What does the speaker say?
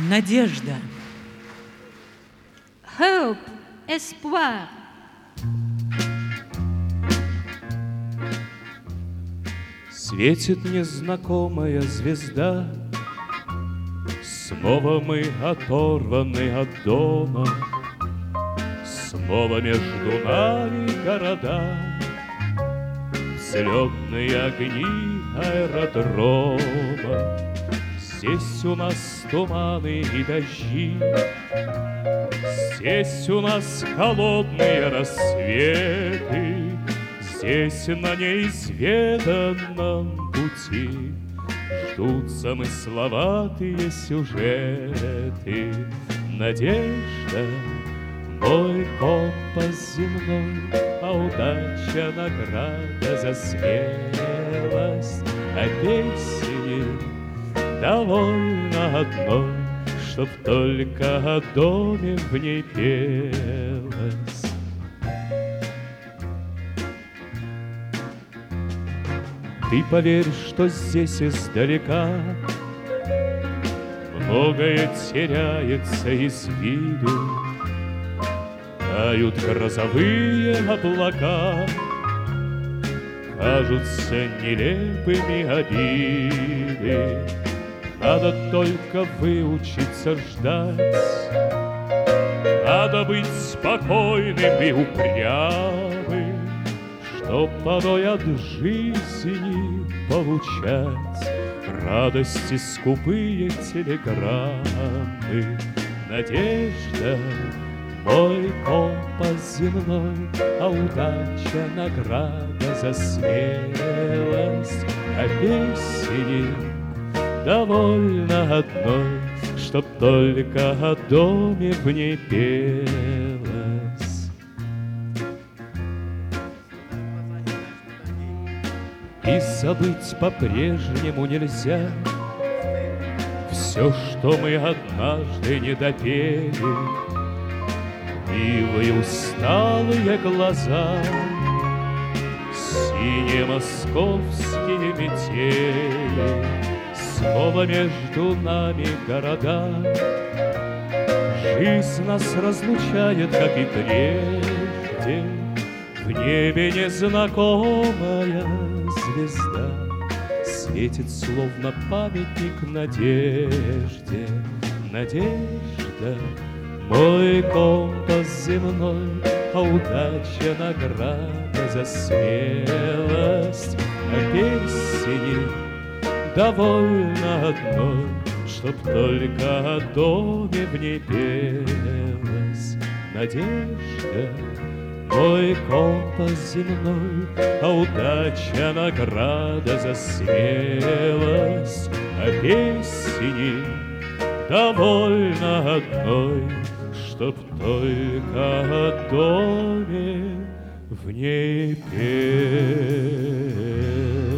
Надежда. Hope, espoir. Светит незнакомая звезда, снова мы оторваны от дома, снова между нами города, взлетные огни аэродрома. Здесь у нас туманы и дожди, здесь у нас холодные рассветы, здесь на неизведанном пути ждут замысловатые сюжеты. Надежда — мой компас земной, а удача — награда за смелость. А песни довольно одной, чтоб только о доме в ней пелось. Ты поверь, что здесь издалека многое теряется из виду. Тают грозовые облака, кажутся нелепыми обиды. Надо только выучиться ждать, надо быть спокойным и упрямым, чтоб порой от жизни получать радости скупые телеграммы. Надежда — мой компас земной, а удача — награда за смелость. А песни довольно одной, чтоб только о доме в ней пелось. И забыть по-прежнему нельзя все, что мы однажды не допели. Милые усталые глаза, синие московские метели, снова между нами города. Жизнь нас разлучает, как и прежде. В небе незнакомая звезда светит, словно памятник надежде. Надежда — мой компас земной, а удача — награда за смелость. А песни довольно одной, чтоб только о доме в ней пелось. Надежда — мой компас земной, а удача — награда за смелость. А песни довольно одной, чтоб только о доме в ней пелось.